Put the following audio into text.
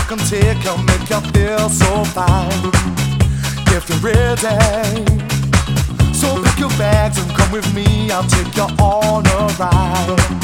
can take you, make you feel so fine. If you're ready, so pack your bags and come with me. I'll take you on a ride.